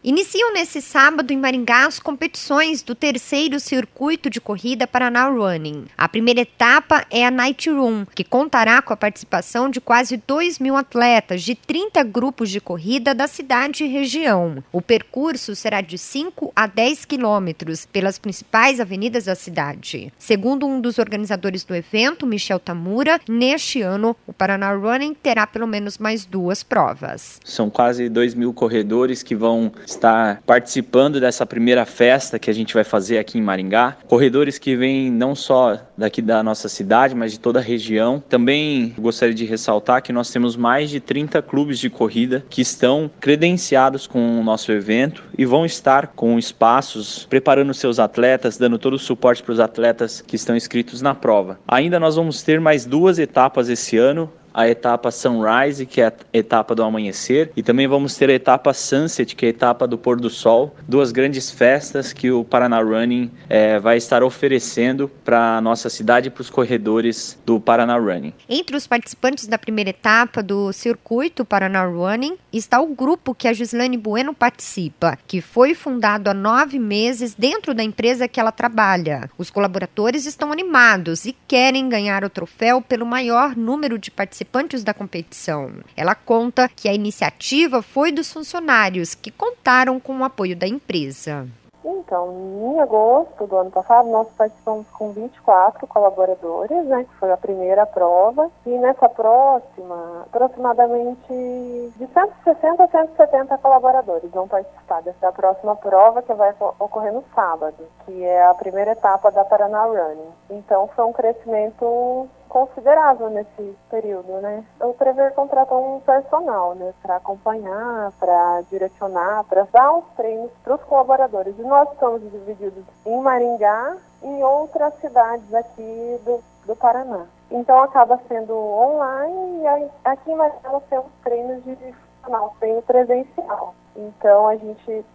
Iniciam nesse sábado em Maringá as competições do terceiro circuito de corrida Paraná Running. A primeira etapa é a Night Run, que contará com a participação de quase 2.000 atletas de 30 grupos de corrida da cidade e região. O percurso será de 5 a 10 quilômetros pelas principais avenidas da cidade. Segundo um dos organizadores do evento, Michel Tamura, neste ano o Paraná Running terá pelo menos mais 2 provas. São quase 2.000 corredores que vão estar participando dessa primeira festa que a gente vai fazer aqui em Maringá. Corredores que vêm não só daqui da nossa cidade, mas de toda a região. Também gostaria de ressaltar que nós temos mais de 30 clubes de corrida que estão credenciados com o nosso evento e vão estar com espaços preparando seus atletas, dando todo o suporte para os atletas que estão inscritos na prova. Ainda nós vamos ter mais 2 etapas esse ano. A etapa Sunrise, que é a etapa do amanhecer, e também vamos ter a etapa Sunset, que é a etapa do pôr do sol, 2 grandes festas que o Paraná Running vai estar oferecendo para a nossa cidade e para os corredores do Paraná Running. Entre os participantes da primeira etapa do circuito Paraná Running está o grupo que a Gislane Bueno participa, que foi fundado há 9 meses dentro da empresa que ela trabalha. Os colaboradores estão animados e querem ganhar o troféu pelo maior número de participantes da competição. Ela conta que a iniciativa foi dos funcionários, que contaram com o apoio da empresa. Então, em agosto do ano passado, nós participamos com 24 colaboradores, né, que foi a primeira prova. E nessa próxima, aproximadamente de 160 a 170 colaboradores vão participar dessa próxima prova, que vai ocorrer no sábado, que é a primeira etapa da Paraná Running. Então, foi um crescimento considerável nesse período, né? Eu prever contratar um personal, né, para acompanhar, para direcionar, para dar os treinos para os colaboradores. E nós estamos divididos em Maringá e em outras cidades aqui do Paraná. Então acaba sendo online e aqui em Maringá nós temos treinos de funcional, treino presencial. Então a gente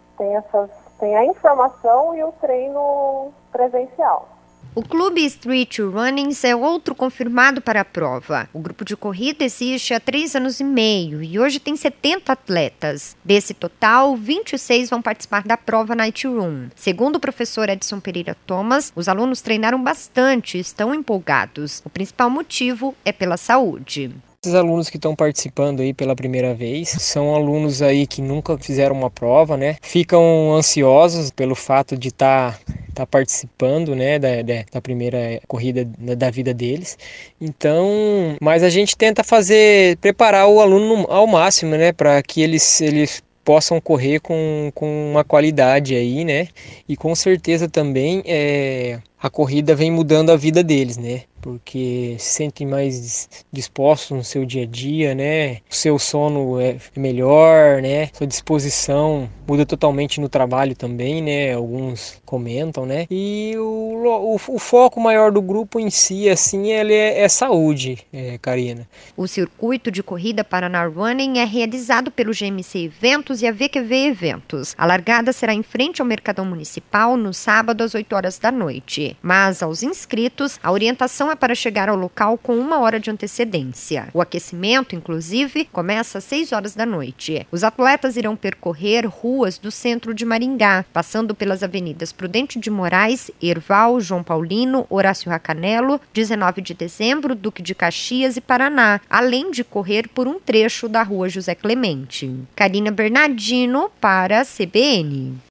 tem a informação e o treino presencial. O Clube Street Runnings é outro confirmado para a prova. O grupo de corrida existe há 3 anos e meio e hoje tem 70 atletas. Desse total, 26 vão participar da prova Night Run. Segundo o professor Edson Pereira Thomas, os alunos treinaram bastante e estão empolgados. O principal motivo é pela saúde. Esses alunos que estão participando aí pela primeira vez são alunos aí que nunca fizeram uma prova, né? Ficam ansiosos pelo fato de estar participando, né, da primeira corrida da vida deles. Então, mas a gente tenta preparar o aluno ao máximo, né, para que eles possam correr com uma qualidade aí, né? E com certeza também a corrida vem mudando a vida deles, né? Porque se sentem mais dispostos no seu dia a dia, né? O seu sono é melhor, né? Sua disposição muda totalmente no trabalho também, né? Alguns comentam, né? E o foco maior do grupo em si, assim, ele é saúde, Karina. O circuito de corrida Paraná Running é realizado pelo GMC Eventos e a VQV Eventos. A largada será em frente ao Mercadão Municipal no sábado às 8 horas da noite. Mas aos inscritos, a orientação é para chegar ao local com 1 hora de antecedência. O aquecimento, inclusive, começa às 6 horas da noite. Os atletas irão percorrer ruas do centro de Maringá, passando pelas avenidas Prudente de Moraes, Herval, João Paulino, Horácio Racanelo, 19 de Dezembro, Duque de Caxias e Paraná, além de correr por um trecho da Rua José Clemente. Karina Bernardino para a CBN.